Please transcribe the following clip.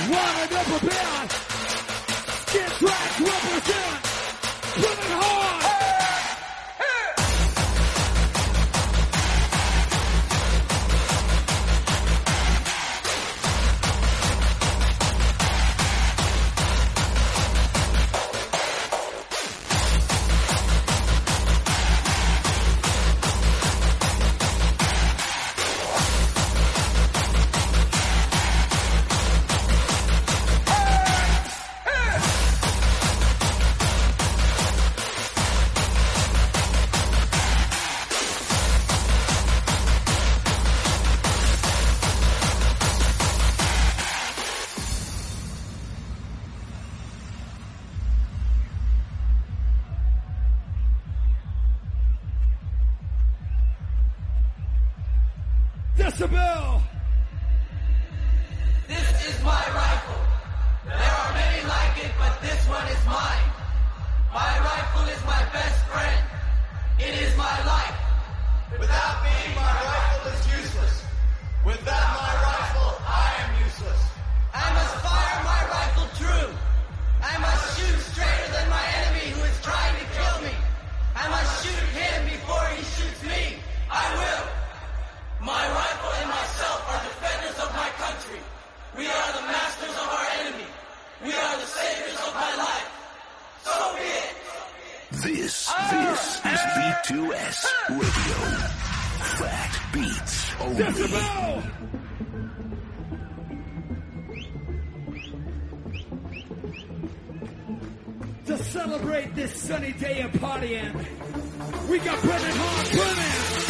Wanted up a band. Get track represent. Put it hard. Decibel! This is my rifle. There are many like it, but this one is mine. My rifle is my best friend. It is my life. Without me, my rifle is useless. Without my rifle, I am useless. I must fire my rifle true. I must shoot straighter than my enemy who is trying to kill me. I must shoot him before he shoots me. I will. My rifle and myself are defenders of my country. We are the masters of our enemy. We are the saviors of my life. So be it. This is B2S Radio. Fat beats only. Decibel! To celebrate this sunny day of partying, we got Brennan Hart Brennan.